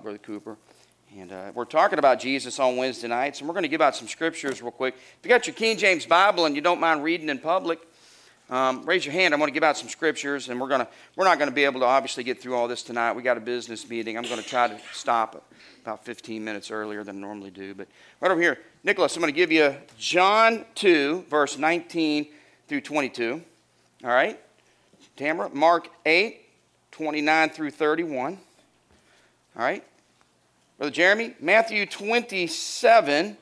Brother Cooper. And we're talking about Jesus on Wednesday nights, and we're going to give out some scriptures real quick. If you got your King James Bible and you don't mind reading in public, raise your hand. I'm going to give out some scriptures, and we're not going to be able to obviously get through all this tonight. We got a business meeting. I'm going to try to stop about 15 minutes earlier than I normally do. But right over here, Nicholas, I'm going to give you John 2, verse 19 through 22. All right? Tamara, Mark 8, 29 through 31. All right? Brother Jeremy, Matthew 27,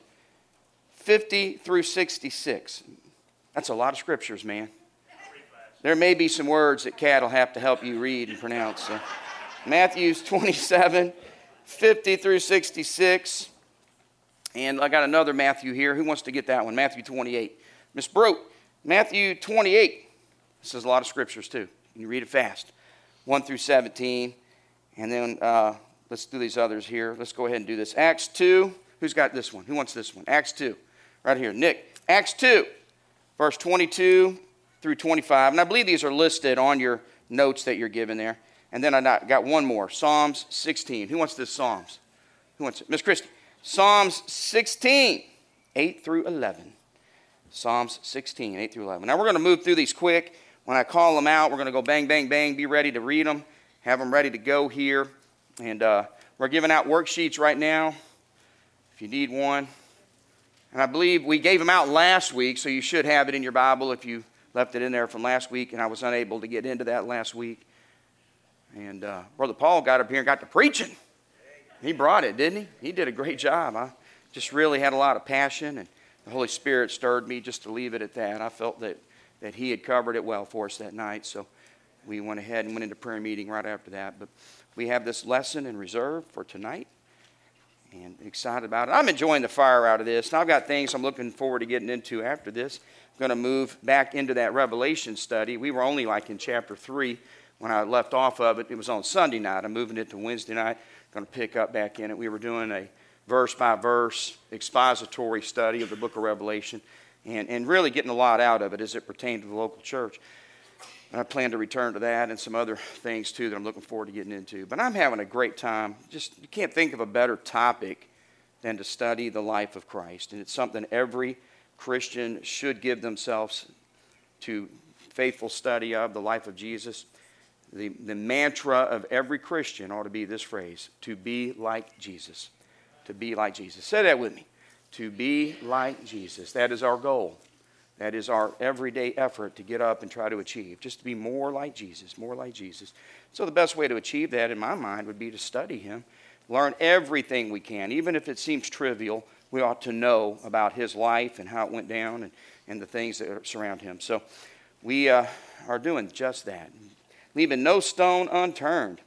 50 through 66. That's a lot of scriptures, man. There may be some words that Kat will have to help you read and pronounce. So. Matthew's 27, 50 through 66. And I got another Matthew here. Who wants to get that one? Matthew 28. Miss Broke, Matthew 28. This is a lot of scriptures too. You read it fast. 1 through 17. And then let's do these others here. Let's go ahead and do this. Acts 2. Who's got this one? Who wants this one? Acts 2. Right here. Nick. Acts 2, verse 22 through 25. And I believe these are listed on your notes that you're given there. And then I got one more. Psalms 16. Who wants this Psalms? Who wants it? Miss Christie. Psalms 16, 8 through 11. Psalms 16, 8 through 11. Now we're going to move through these quick. When I call them out, we're going to go bang, bang, bang. Be ready to read them. Have them ready to go here. And we're giving out worksheets right now if you need one. And I believe we gave them out last week, so you should have it in your Bible if you left it in there from last week, and I was unable to get into that last week. And Brother Paul got up here and got to preaching. He brought it, didn't he? He did a great job. I just really had a lot of passion, and the Holy Spirit stirred me just to leave it at that. I felt that he had covered it well for us that night, so we went ahead and went into prayer meeting right after that. But we have this lesson in reserve for tonight, and excited about it. I'm enjoying the fire out of this, and I've got things I'm looking forward to getting into after this. I'm going to move back into that Revelation study. We were only like in chapter 3 when I left off of it. It was on Sunday night. I'm moving it to Wednesday night. Going to pick up back in it. We were doing a verse-by-verse expository study of the book of Revelation and really getting a lot out of it as it pertained to the local church. And I plan to return to that and some other things, too, that I'm looking forward to getting into. But I'm having a great time. Just you can't think of a better topic than to study the life of Christ. And it's something every Christian should give themselves to faithful study of, the life of Jesus. The mantra of every Christian ought to be this phrase, to be like Jesus. To be like Jesus. Say that with me. To be like Jesus. That is our goal. That is our everyday effort to get up and try to achieve. Just to be more like Jesus, more like Jesus. So the best way to achieve that, in my mind, would be to study Him. Learn everything we can. Even if it seems trivial, we ought to know about His life and how it went down and the things that surround Him. So we are doing just that. Leaving no stone unturned.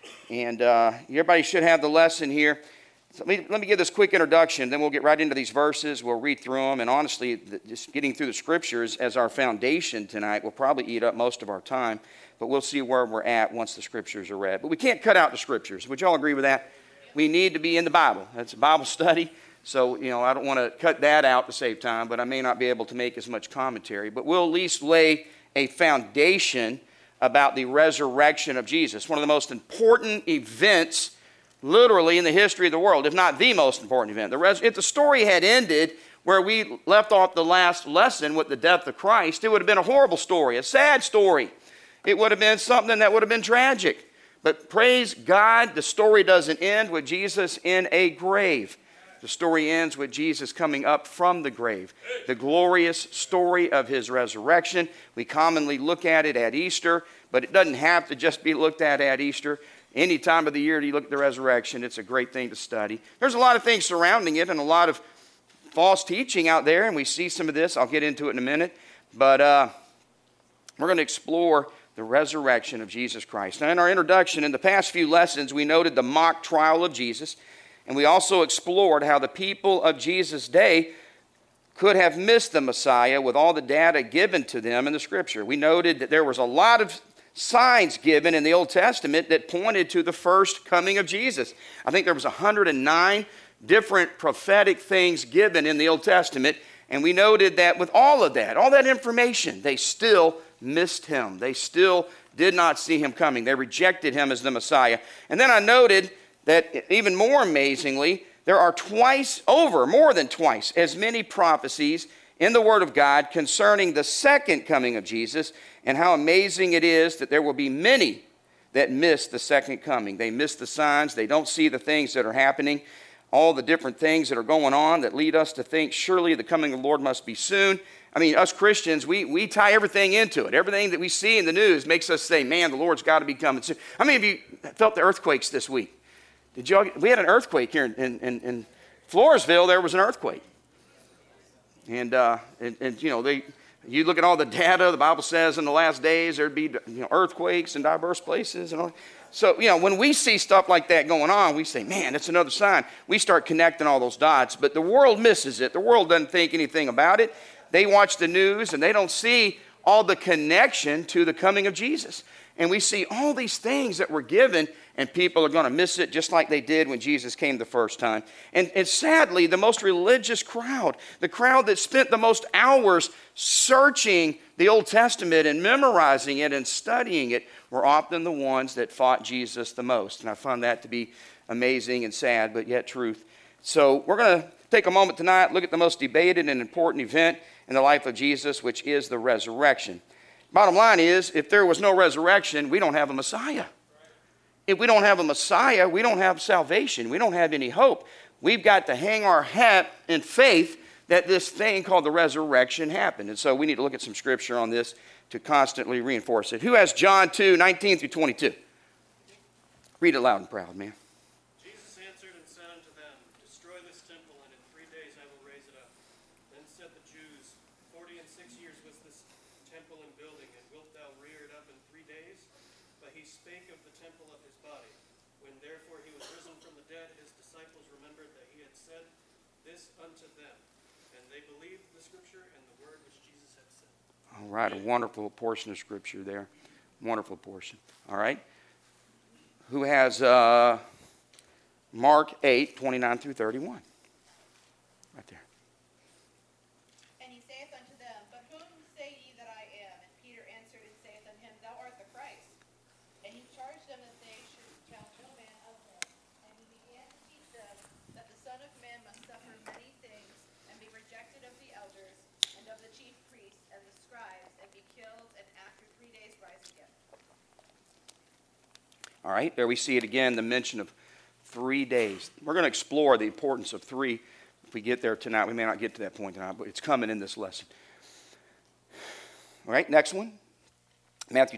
And everybody should have the lesson here. So let me give this quick introduction, then we'll get right into these verses. We'll read through them. And honestly, just getting through the scriptures as our foundation tonight will probably eat up most of our time. But we'll see where we're at once the scriptures are read. But we can't cut out the scriptures. Would you all agree with that? We need to be in the Bible. That's a Bible study. So, I don't want to cut that out to save time, but I may not be able to make as much commentary. But we'll at least lay a foundation about the resurrection of Jesus. One of the most important events literally in the history of the world, if not the most important event. If the story had ended where we left off the last lesson with the death of Christ, it would have been a horrible story, a sad story. It would have been something that would have been tragic. But praise God, the story doesn't end with Jesus in a grave. The story ends with Jesus coming up from the grave. The glorious story of His resurrection. We commonly look at it at Easter, but it doesn't have to just be looked at Easter. Any time of the year you look at the resurrection, it's a great thing to study. There's a lot of things surrounding it and a lot of false teaching out there, and we see some of this. I'll get into it in a minute. But we're going to explore the resurrection of Jesus Christ. Now, in our introduction, in the past few lessons, we noted the mock trial of Jesus, and we also explored how the people of Jesus' day could have missed the Messiah with all the data given to them in the Scripture. We noted that there was a lot of signs given in the Old Testament that pointed to the first coming of Jesus. I think there was 109 different prophetic things given in the Old Testament, and we noted that with all that information, they still missed Him. They still did not see Him coming. They rejected Him as the Messiah. And then I noted that even more amazingly, there are more than twice, as many prophecies in the Word of God concerning the second coming of Jesus, and how amazing it is that there will be many that miss the second coming. They miss the signs. They don't see the things that are happening, all the different things that are going on that lead us to think surely the coming of the Lord must be soon. I mean, us Christians, we tie everything into it. Everything that we see in the news makes us say, man, the Lord's got to be coming soon. How many of you felt the earthquakes this week? We had an earthquake here in Floresville. There was an earthquake. And you know, you look at all the data, the Bible says in the last days there'd be earthquakes in diverse places. And all. So, when we see stuff like that going on, we say, man, it's another sign. We start connecting all those dots. But the world misses it. The world doesn't think anything about it. They watch the news and they don't see all the connection to the coming of Jesus. And we see all these things that were given, and people are going to miss it just like they did when Jesus came the first time. And sadly, the most religious crowd, the crowd that spent the most hours searching the Old Testament and memorizing it and studying it, were often the ones that fought Jesus the most. And I found that to be amazing and sad, but yet truth. So we're going to take a moment tonight, look at the most debated and important event in the life of Jesus, which is the resurrection. Bottom line is, if there was no resurrection, we don't have a Messiah. If we don't have a Messiah, we don't have salvation. We don't have any hope. We've got to hang our hat in faith that this thing called the resurrection happened. And so we need to look at some scripture on this to constantly reinforce it. Who has John 2:19 through 22? Read it loud and proud, man. Jesus answered and said unto them, Destroy this temple, and in 3 days I will raise it up. Then said the Jews, 46 years was this temple in building, and wilt thou rear it up in 3 days? But he spake of the temple of his body. When therefore he was risen from the dead, his disciples remembered that he had said this unto them. And they believed the scripture and the word which Jesus had said. All right, a wonderful portion of scripture there. Wonderful portion. All right. Who has Mark 8:29 through 31? Right there. And he saith unto them, But whom say ye that I am? And Peter answered and saith unto him, Thou art the Christ. And he charged them that they should tell no man of him. And he began to teach them that the Son of Man must suffer many things, and be rejected of the elders, and of the chief priests, and the scribes, and be killed, and after 3 days rise again. All right, there we see it again, the mention of 3 days. We're going to explore the importance of 3 if we get there tonight. We may not get to that point tonight, but it's coming in this lesson. All right, next one. Matthew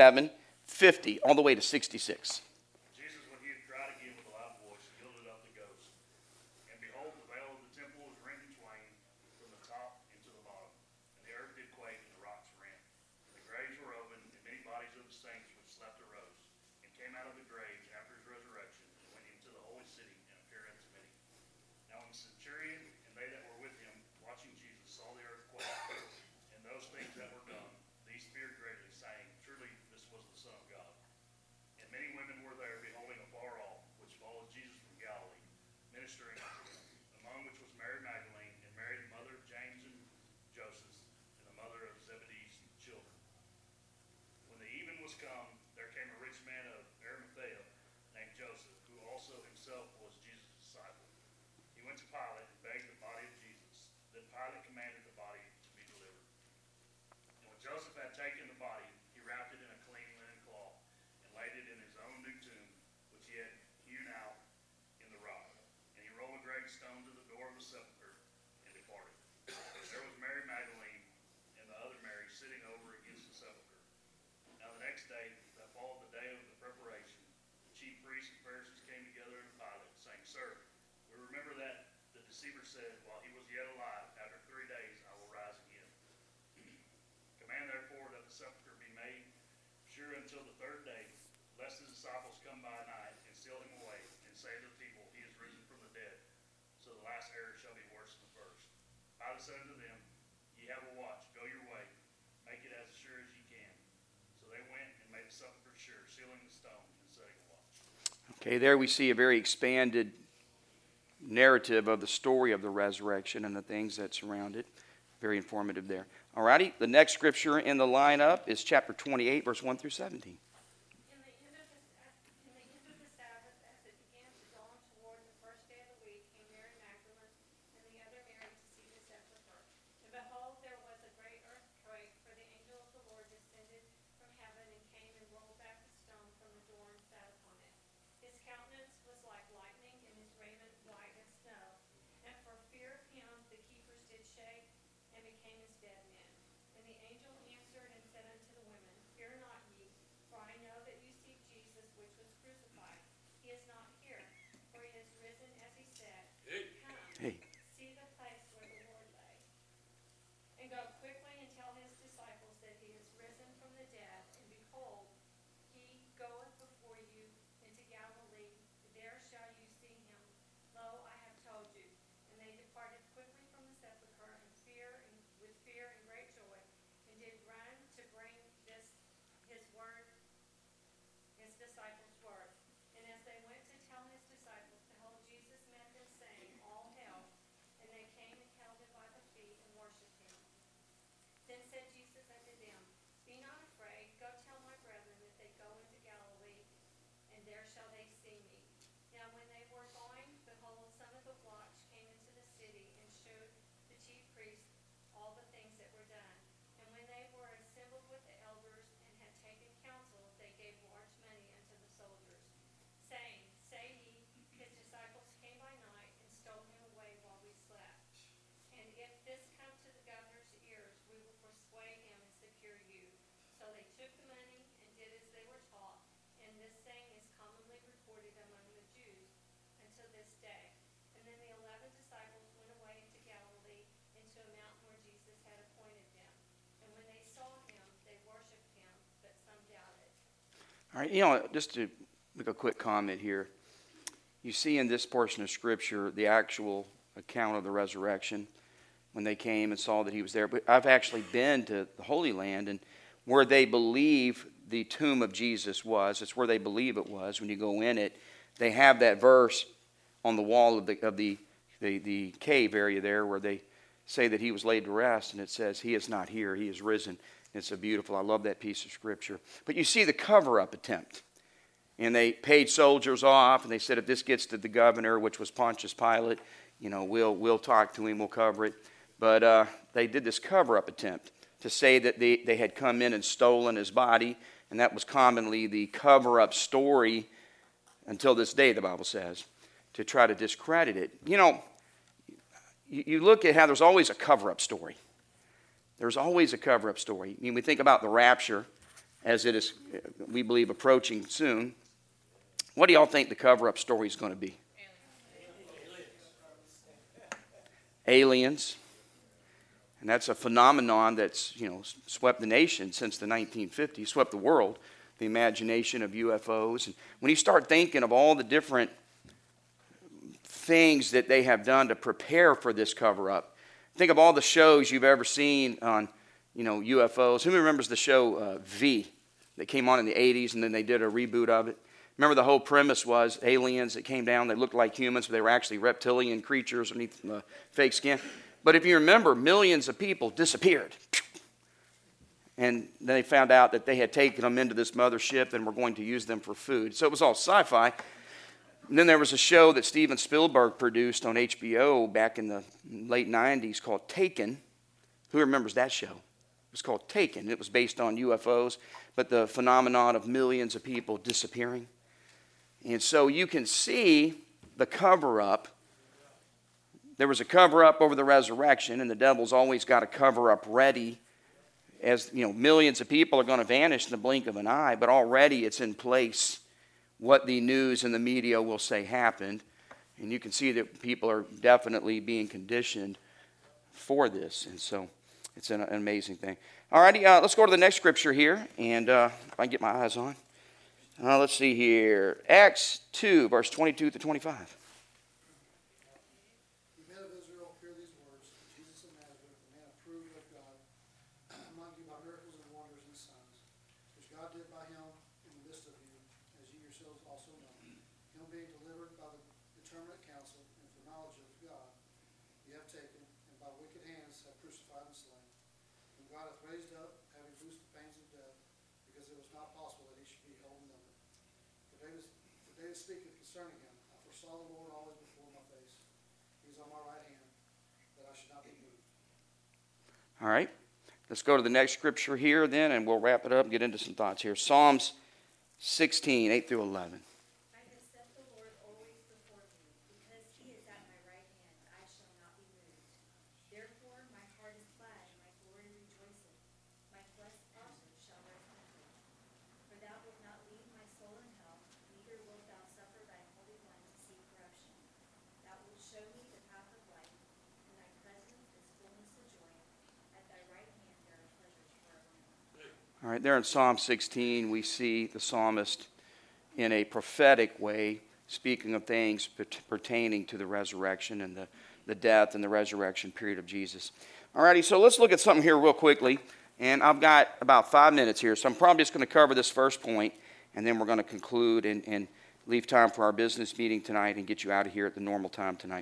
27:50 all the way to 66. Jesus, when he had cried again with a loud voice, yielded up the ghost. And behold, the veil of the temple was rent in twain from the top into the bottom. And the earth did quake, and the rocks rent. And the graves were opened, and many bodies of the saints which slept arose, and came out of the graves after his resurrection, and went into the holy city, and appeared unto many. Now when the centurion and they that were with him, watching Jesus, saw the earth quake, and those things that were done, these feared greatly, saying, Truly this was the Son of God. And many women were there, beholding afar off, which followed Jesus from Galilee, ministering unto him, among which was Mary Magdalene, and Mary the mother of James and Joseph, and the mother of Zebedee's children. When the even was come, there came a rich man of Arimathea, named Joseph, who also himself was Jesus' disciple. He went to Pilate and begged the body of Jesus. Then Pilate commanded the body to be delivered. And when Joseph had taken the body, he wrapped it in a clean linen cloth, and laid it in his own new tomb, which he had hewn out in the rock. And he rolled a great stone to the door of the sepulchre, and departed. There was Mary Magdalene and the other Mary sitting over against the sepulchre. Now the next day, that followed the day of the preparation, the chief priests and Pharisees came together to Pilate, saying, Sir, we remember that the deceiver said, while he was yet alive, after 3 days I will rise again. Command therefore that the sepulchre be made sure until the 3rd day, lest his disciples come by night and steal him away, and say to the people, He is risen from the dead. So the last error shall be worse than the first. Pilate said unto them, Ye have a watch, go your way, make it as sure as ye can. So they went and made the sepulchre sure, sealing the stone and setting a watch. Okay, there we see a very expanded narrative of the story of the resurrection and the things that surround it. Very informative there. All righty, the next scripture in the lineup is chapter 28, verse 1 through 17. In the end of the Sabbath, as it began to All right, just to make a quick comment here. You see in this portion of Scripture the actual account of the resurrection when they came and saw that he was there. But I've actually been to the Holy Land, and where they believe the tomb of Jesus was, it's where they believe it was. When you go in it, they have that verse on the wall of the cave area there where they say that he was laid to rest, and it says, he is not here, he is risen. It's a beautiful, I love that piece of Scripture. But you see the cover-up attempt. And they paid soldiers off, and they said, if this gets to the governor, which was Pontius Pilate, we'll talk to him, we'll cover it. But they did this cover-up attempt to say that they had come in and stolen his body, and that was commonly the cover-up story until this day, the Bible says, to try to discredit it. You look at how there's always a cover-up story. There's always a cover-up story. We think about the rapture as it is, we believe, approaching soon. What do y'all think the cover-up story is going to be? Aliens. And that's a phenomenon that's, swept the nation since the 1950s, swept the world, the imagination of UFOs. And when you start thinking of all the different things that they have done to prepare for this cover-up, think of all the shows you've ever seen on, UFOs. Who remembers the show V that came on in the 80s, and then they did a reboot of it? Remember, the whole premise was aliens that came down. They looked like humans, but they were actually reptilian creatures underneath the fake skin. But if you remember, millions of people disappeared. And then they found out that they had taken them into this mothership and were going to use them for food. So it was all sci-fi. And then there was a show that Steven Spielberg produced on HBO back in the late 90s called Taken. Who remembers that show? It was called Taken. It was based on UFOs, but the phenomenon of millions of people disappearing. And so you can see the cover-up. There was a cover-up over the resurrection, and the devil's always got a cover-up ready. As millions of people are going to vanish in the blink of an eye, but already it's in place what the news and the media will say happened. And you can see that people are definitely being conditioned for this. And so it's an amazing thing. All righty, let's go to the next scripture here. And if I can get my eyes on. Let's see here. Acts 2, verse 22 to 25. The men of Israel hear these words, Jesus of Nazareth, a man approved of God, among you by miracles and wonders and signs, which God did by him in the midst of you, as you yourselves also know. Him being delivered by the determinate counsel and foreknowledge of God, you have taken, and by wicked hands have crucified and slain, whom God hath raised up, having loosed the pains of death, because it was not possible that he should be held in them. For David speaketh concerning him, I foresaw the Lord always before my face. He is on my right hand, that I should not be moved. All right. Let's go to the next scripture here then, and we'll wrap it up and get into some thoughts here. Psalms 16, 8 through 11. I have set the Lord always before me. Because he is at my right hand, I shall not be moved. Therefore my heart is glad, and my glory rejoiceth. My flesh also shall rest comforted. For thou wilt not leave my soul in hell, neither wilt thou suffer thy Holy One to see corruption. Thou wilt show me the path of life. In thy presence is fullness of joy. At thy right hand there are pleasures forevermore. All right, there in Psalm 16, we see the psalmist in a prophetic way speaking of things pertaining to the resurrection and the death and the resurrection period of Jesus. All righty, so let's look at something here real quickly. And I've got about 5 minutes here, so I'm probably just going to cover this first point, and then we're going to conclude and leave time for our business meeting tonight and get you out of here at the normal time tonight.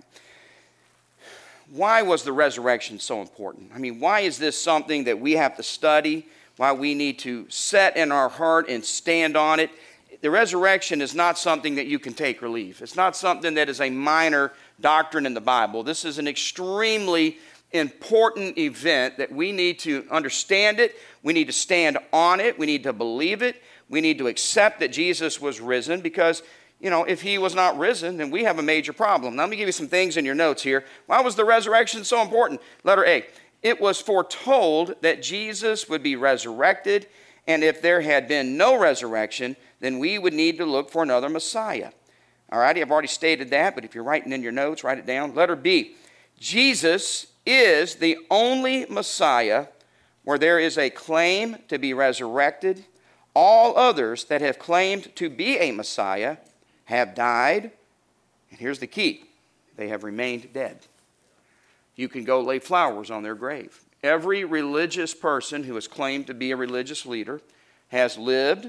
Why was the resurrection so important? I mean, why is this something that we have to study? Why we need to set in our heart and stand on it? The resurrection is not something that you can take or leave. It's not something that is a minor doctrine in the Bible. This is an extremely important event that we need to understand it. We need to stand on it. We need to believe it. We need to accept that Jesus was risen because, if he was not risen, then we have a major problem. Now, let me give you some things in your notes here. Why was the resurrection so important? Letter A. It was foretold that Jesus would be resurrected, and if there had been no resurrection, then we would need to look for another Messiah. All righty, I've already stated that, but if you're writing in your notes, write it down. Letter B. Jesus is the only Messiah where there is a claim to be resurrected, All others that have claimed to be a Messiah have died, and here's the key, they have remained dead. You can go lay flowers on their grave. Every religious person who has claimed to be a religious leader has lived,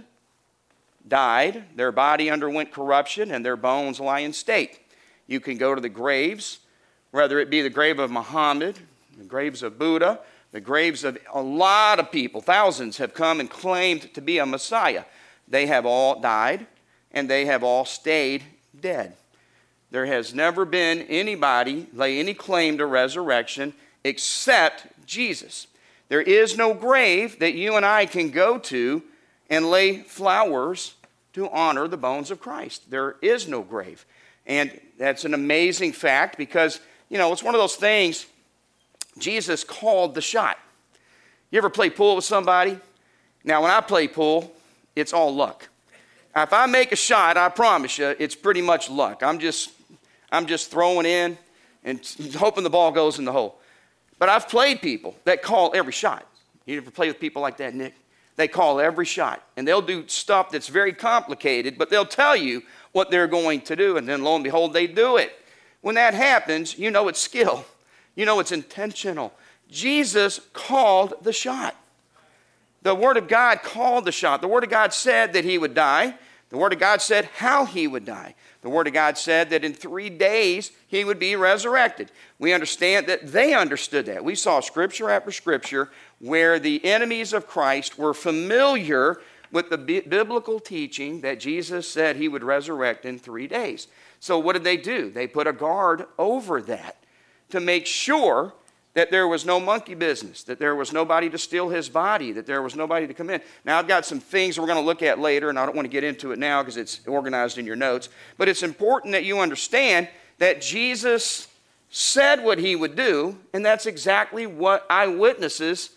died, their body underwent corruption, and their bones lie in state. You can go to the graves, whether it be the grave of Muhammad, the graves of Buddha, the graves of a lot of people. Thousands have come and claimed to be a Messiah. They have all died, and they have all stayed dead. There has never been anybody lay any claim to resurrection except Jesus. There is no grave that you and I can go to and lay flowers to honor the bones of Christ. There is no grave. And that's an amazing fact because, it's one of those things, Jesus called the shot. You ever play pool with somebody? Now, when I play pool, it's all luck. If I make a shot, I promise you, it's pretty much luck. I'm just throwing in and hoping the ball goes in the hole. But I've played people that call every shot. You ever play with people like that, Nick? They call every shot. And they'll do stuff that's very complicated, but they'll tell you what they're going to do. And then lo and behold, they do it. When that happens, you know it's skill. You know it's intentional. Jesus called the shot. The Word of God called the shot. The Word of God said that he would die. The Word of God said how he would die. The Word of God said that in 3 days he would be resurrected. We understand that they understood that. We saw scripture after scripture where the enemies of Christ were familiar with the biblical teaching that Jesus said he would resurrect in 3 days. So what did they do? They put a guard over that to make sure that there was no monkey business, that there was nobody to steal his body, that there was nobody to come in. Now, I've got some things we're going to look at later, and I don't want to get into it now because it's organized in your notes. But it's important that you understand that Jesus said what he would do, and that's exactly what eyewitnesses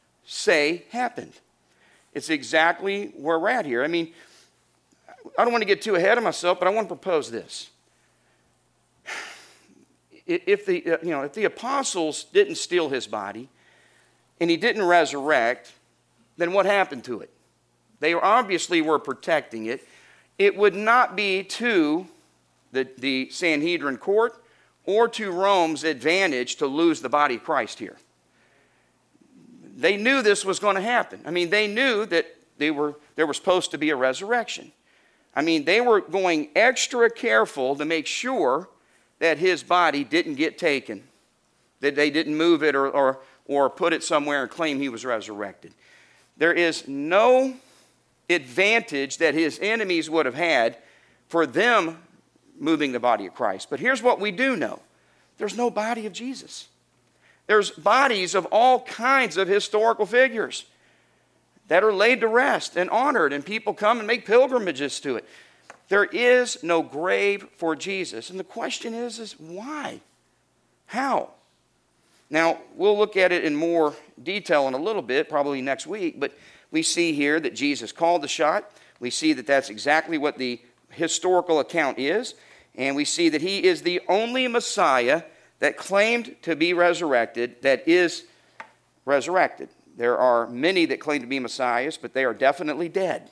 say happened. It's exactly where we're at here. I mean, I don't want to get too ahead of myself, but I want to propose this. If the apostles didn't steal his body and he didn't resurrect, then what happened to it? They obviously were protecting it. It would not be to the Sanhedrin court or to Rome's advantage to lose the body of Christ here. They knew this was going to happen. I mean, they knew that there was supposed to be a resurrection. I mean, they were going extra careful to make sure that his body didn't get taken, that they didn't move it or put it somewhere and claim he was resurrected. There is no advantage that his enemies would have had for them moving the body of Christ. But here's what we do know. There's no body of Jesus. There's bodies of all kinds of historical figures that are laid to rest and honored, and people come and make pilgrimages to it. There is no grave for Jesus. And the question is why? How? Now, we'll look at it in more detail in a little bit, probably next week, but we see here that Jesus called the shot. We see that that's exactly what the historical account is, and we see that he is the only Messiah that claimed to be resurrected, that is resurrected. There are many that claim to be messiahs, but they are definitely dead.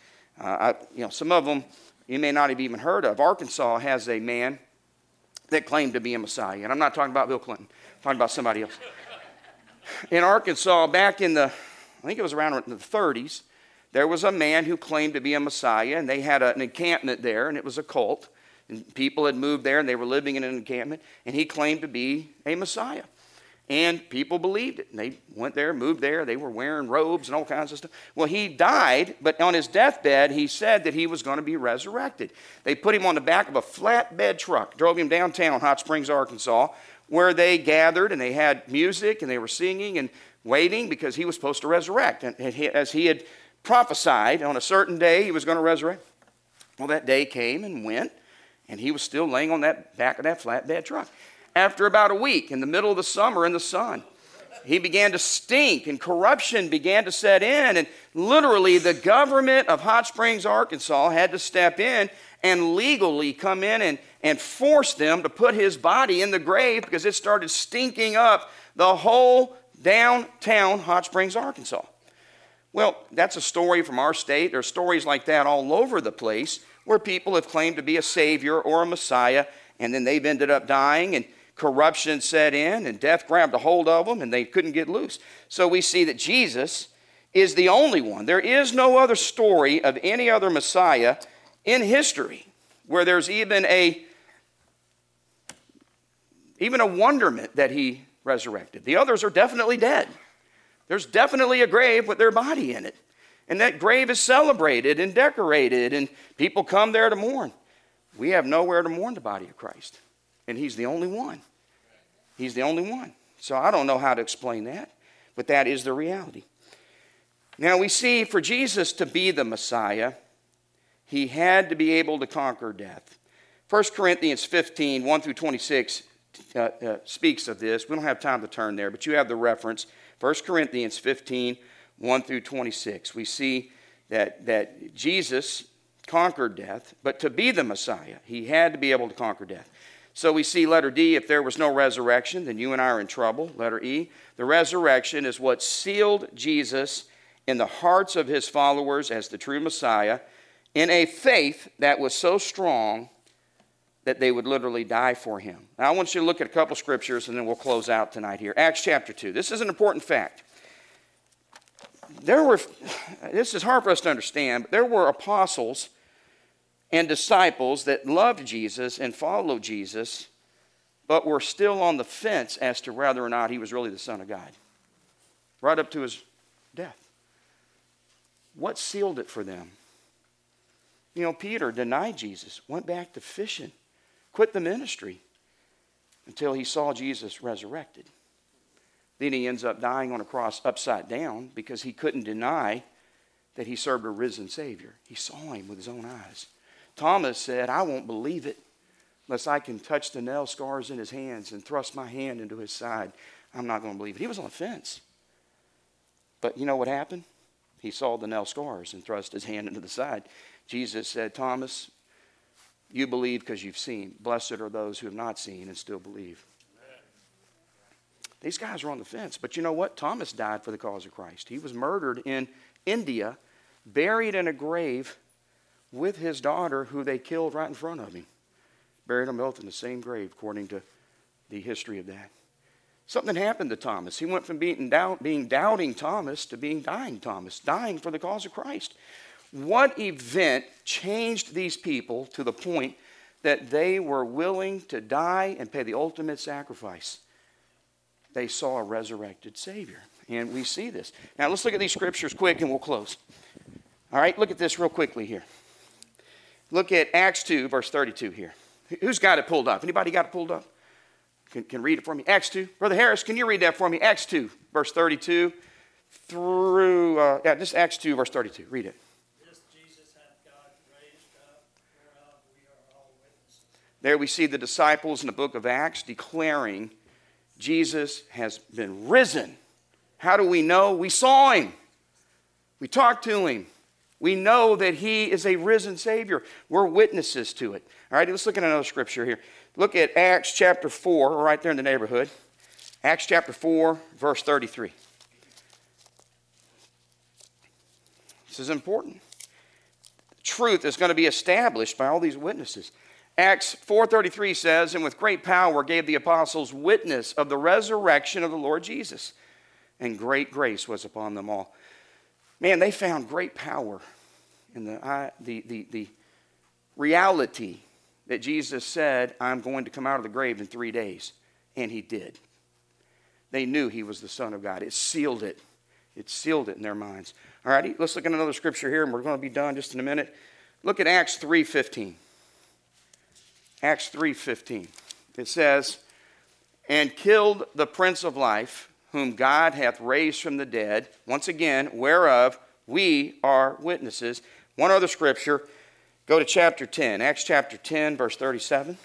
Some of them you may not have even heard of. Arkansas has a man that claimed to be a Messiah. And I'm not talking about Bill Clinton. I'm talking about somebody else. In Arkansas, back in I think it was around the 30s, there was a man who claimed to be a Messiah, and they had an encampment there, and it was a cult. And people had moved there, and they were living in an encampment, and he claimed to be a Messiah. And people believed it. And they went there, moved there. They were wearing robes and all kinds of stuff. Well, he died, but on his deathbed, he said that he was going to be resurrected. They put him on the back of a flatbed truck, drove him downtown Hot Springs, Arkansas, where they gathered and they had music and they were singing and waiting because he was supposed to resurrect. And as he had prophesied, on a certain day he was going to resurrect. Well, that day came and went, and he was still laying on that back of that flatbed truck. After about a week, in the middle of the summer in the sun, he began to stink and corruption began to set in. And literally the government of Hot Springs, Arkansas had to step in and legally come in and force them to put his body in the grave because it started stinking up the whole downtown Hot Springs, Arkansas. Well, that's a story from our state. There are stories like that all over the place where people have claimed to be a savior or a Messiah, and then they've ended up dying, and corruption set in, and death grabbed a hold of them, and they couldn't get loose. So we see that Jesus is the only one. There is no other story of any other Messiah in history where there's even a wonderment that he resurrected. The others are definitely dead. There's definitely a grave with their body in it. And that grave is celebrated and decorated, and people come there to mourn. We have nowhere to mourn the body of Christ. And he's the only one. He's the only one. So I don't know how to explain that, but that is the reality. Now we see for Jesus to be the Messiah, he had to be able to conquer death. 1 Corinthians 15, 1 through 26 speaks of this. We don't have time to turn there, but you have the reference. 1 Corinthians 15, 1 through 26. We see that Jesus conquered death, but to be the Messiah, he had to be able to conquer death. So we see letter D, if there was no resurrection, then you and I are in trouble. Letter E, the resurrection is what sealed Jesus in the hearts of his followers as the true Messiah in a faith that was so strong that they would literally die for him. Now, I want you to look at a couple scriptures, and then we'll close out tonight here. Acts chapter 2. This is an important fact. This is hard for us to understand, but there were apostles and disciples that loved Jesus and followed Jesus, but were still on the fence as to whether or not he was really the Son of God, right up to his death. What sealed it for them? You know, Peter denied Jesus, went back to fishing, quit the ministry until he saw Jesus resurrected. Then he ends up dying on a cross upside down because he couldn't deny that he served a risen Savior. He saw him with his own eyes. Thomas said, I won't believe it unless I can touch the nail scars in his hands and thrust my hand into his side. I'm not going to believe it. He was on the fence. But you know what happened? He saw the nail scars and thrust his hand into the side. Jesus said, Thomas, you believe because you've seen. Blessed are those who have not seen and still believe. Amen. These guys were on the fence. But you know what? Thomas died for the cause of Christ. He was murdered in India, buried in a grave with his daughter, who they killed right in front of him. Buried them both in the same grave, according to the history of that. Something happened to Thomas. He went from being doubting Thomas to being dying Thomas, dying for the cause of Christ. What event changed these people to the point that they were willing to die and pay the ultimate sacrifice? They saw a resurrected Savior. And we see this. Now let's look at these scriptures quick and we'll close. All right, look at this real quickly here. Look at Acts 2, verse 32 here. Who's got it pulled up? Anybody got it pulled up? Can read it for me. Acts 2. Brother Harris, can you read that for me? Acts 2, verse 32 through, just Acts 2, verse 32. Read it. This Jesus hath God raised up, whereof we are all witnesses. There we see the disciples in the book of Acts declaring Jesus has been risen. How do we know? We saw him. We talked to him. We know that he is a risen Savior. We're witnesses to it. All right, let's look at another scripture here. Look at Acts chapter 4, we're right there in the neighborhood. Acts chapter 4, verse 33. This is important. Truth is going to be established by all these witnesses. Acts 4:33 says, and with great power gave the apostles witness of the resurrection of the Lord Jesus, and great grace was upon them all. Man, they found great power in the reality that Jesus said, I'm going to come out of the grave in 3 days. And he did. They knew he was the Son of God. It sealed it. It sealed it in their minds. All righty, let's look at another scripture here, and we're going to be done just in a minute. Look at Acts 3:15. Acts 3:15. It says, and killed the Prince of Life, whom God hath raised from the dead, once again, whereof we are witnesses. One other scripture, go to chapter 10, Acts chapter 10, verse 37.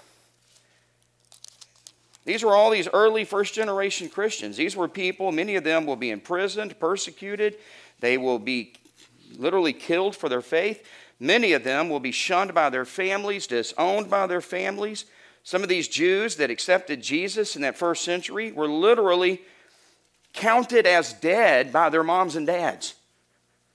These were all these early first generation Christians. These were people, many of them will be imprisoned, persecuted. They will be literally killed for their faith. Many of them will be shunned by their families, disowned by their families. Some of these Jews that accepted Jesus in that first century were literally counted as dead by their moms and dads.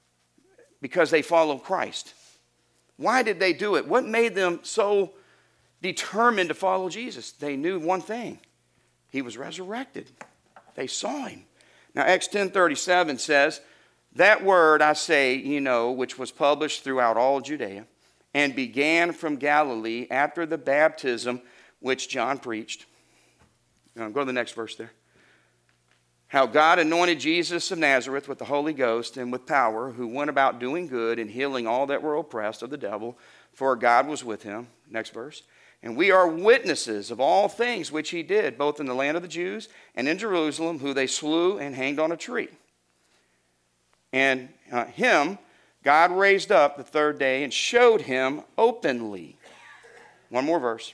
Because they followed Christ. Why did they do it? What made them so determined to follow Jesus? They knew one thing. He was resurrected. They saw him. Now, Acts 10:37 says, that word I say, ye know, which was published throughout all Judea, and began from Galilee after the baptism which John preached. Now, go to the next verse there. How God anointed Jesus of Nazareth with the Holy Ghost and with power, who went about doing good and healing all that were oppressed of the devil, for God was with him. Next verse. And we are witnesses of all things which he did, both in the land of the Jews and in Jerusalem, who they slew and hanged on a tree. And him God raised up the third day and showed him openly. One more verse.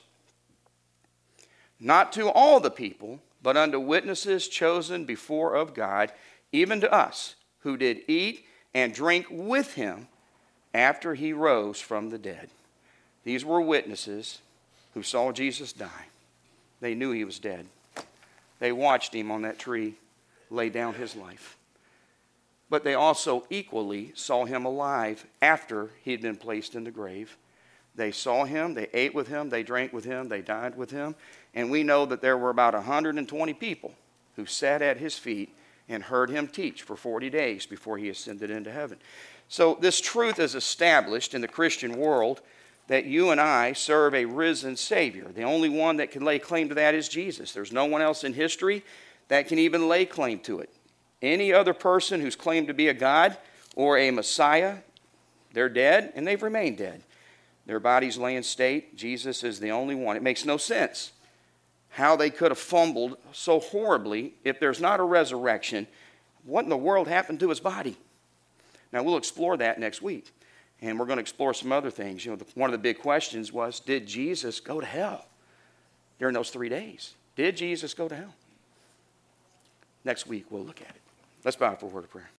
Not to all the people, but unto witnesses chosen before of God, even to us, who did eat and drink with him after he rose from the dead. These were witnesses who saw Jesus die. They knew he was dead. They watched him on that tree lay down his life. But they also equally saw him alive after he had been placed in the grave. They saw him, they ate with him, they drank with him, they dined with him. And we know that there were about 120 people who sat at his feet and heard him teach for 40 days before he ascended into heaven. So this truth is established in the Christian world that you and I serve a risen Savior. The only one that can lay claim to that is Jesus. There's no one else in history that can even lay claim to it. Any other person who's claimed to be a God or a Messiah, they're dead and they've remained dead. Their bodies lay in state. Jesus is the only one. It makes no sense how they could have fumbled so horribly if there's not a resurrection. What in the world happened to his body? Now, we'll explore that next week. And we're going to explore some other things. You know, one of the big questions was, did Jesus go to hell during those 3 days? Did Jesus go to hell? Next week, we'll look at it. Let's bow for a word of prayer.